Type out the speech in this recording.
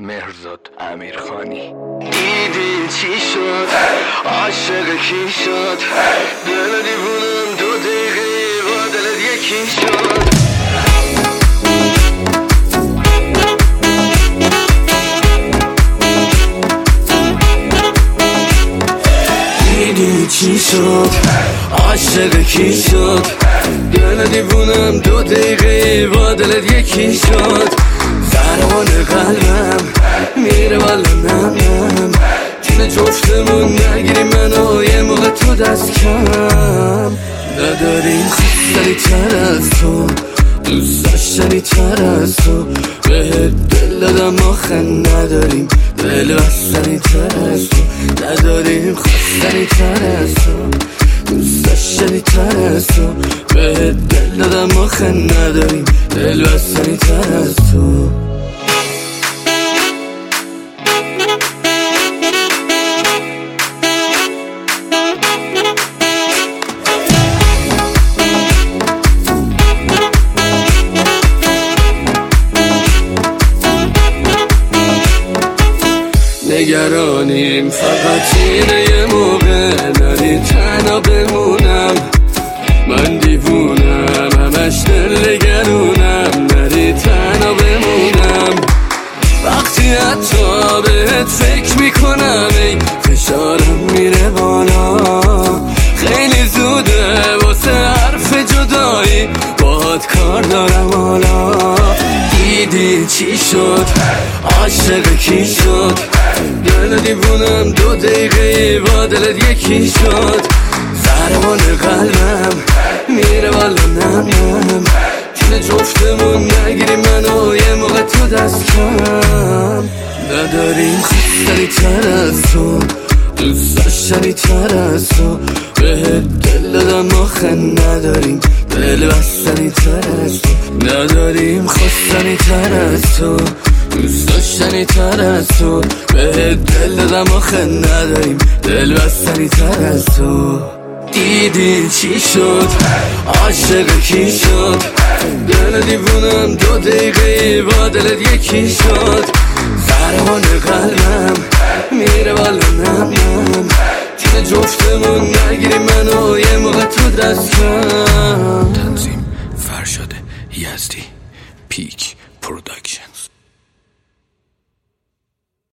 مهرزاد امیرخانی. دیدین چی شد؟ عاشق کی شد؟ دل دیوونم 2 دقیقه با دلت یکی شد. دیدی چی شد؟ عاشق کی شد؟ دل دیوونم 2 دقیقه با دلت یکی شد. ضربان قلبم میره والا نم جون جفتمون نگیری منو یه موقع تو دست کم. نداریم خوشتری تر از تو، دوست داشتنی تر از تو، به دل دادم آخه نداریم دل بستنی تر از تو. نداریم خوشتری تر از تو، دوست داشتنی تر از تو، به دل دادم آخه نداریم دل بستنی تر از تو. نگرانیم فقط اینه یه موقع نری تنها بمونم. من دیوونم همش دل نگرونم نری تنها بمونم. وقتی حتی بهت فکر میکنم ای فشارم میره بالا. خیلی زوده واسه حرف جدایی باهات کار دارم حالا. دیدی چی شد؟ عاشق کی شد؟ دل دیوونم 2 دقیقه با دلت یکی شد. ضربان قلبم میره والا نم جون جفتمون نگیری منو یه موقع تو دست کم. نداریم خوشتری تر از تو، دوست داشتنی تر از تو، به دل دادم آخه نداریم دل بستنی تر از تو. نداریم خوشتری تر از تو، دوست داشتنی تر از تو، به دل دادم آخه نداریم دل بستنی تر از تو. دیدی چی شد؟ عاشق کی شد؟ دل دیوونم 2 دقیقه با دلت یکی شد. ضربان قلبم میره والا نم جون جفتمون نگیری منو یه موقع تو دست کم. تنظیم فرشاد یزدی، پیک پروداکشن.